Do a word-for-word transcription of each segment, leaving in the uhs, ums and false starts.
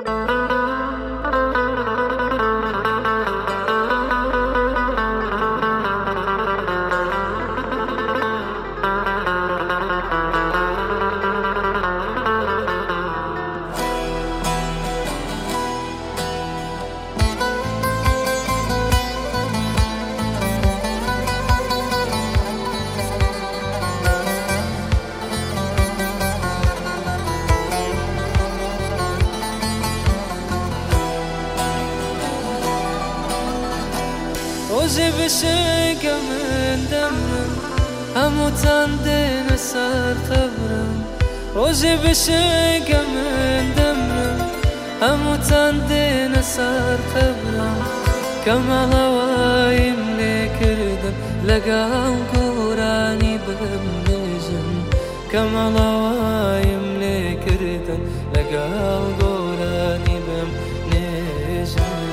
روزی بشه که من دمرم همو تنده نسر قبرم روزی بشه که من دمرم همو تنده نسر قبرم کمال وایم لکردم لگال قرانی بمنجم کمال وایم لکردم لگال قرانی بمنجم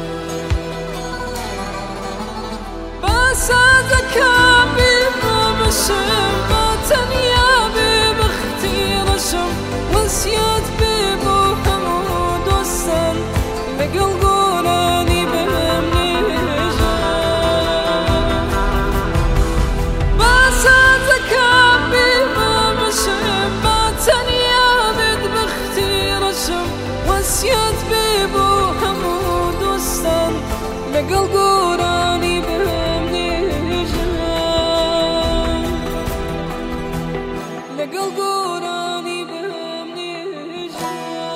صادقم بمشم با تنیا بختیرشم وصیت ببو همو دوستان لگل قرانی بهم نیجم با صادقم بمشم با تنیا بختیرشم وصیت ببو همو دوستان لگل قرانی بهم قرانی بهم نیجم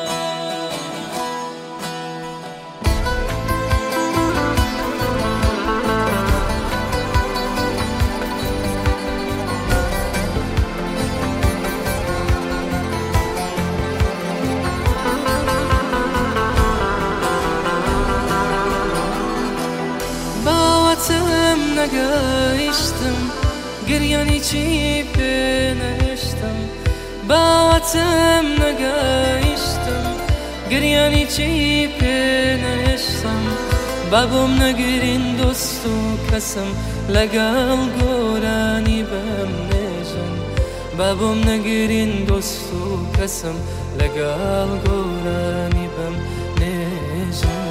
باوتم نگاشتم گریانی چی پنشتم باوتم نگاشتم گریانی چی پنشتم بابم نگرین دوستو کسم لگل قرانی بهم نیجم بابم نگرین دوستو کسم لگل قرانی بهم نیجم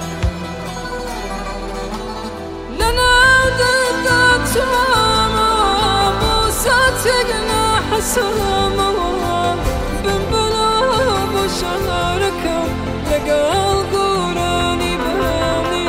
تقنا حسامة بنبلا بشاركم لقال قراني بهاني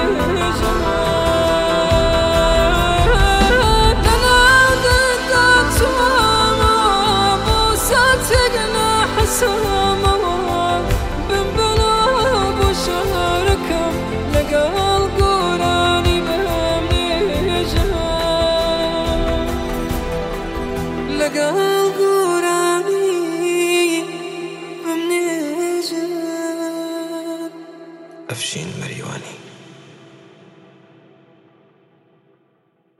جمال لنا ضدت ماما بوسا تقنا حسامة بنبلا بشاركم لقال قراني بهاني جمال لقال قراني بمنجم أفشين مريواني.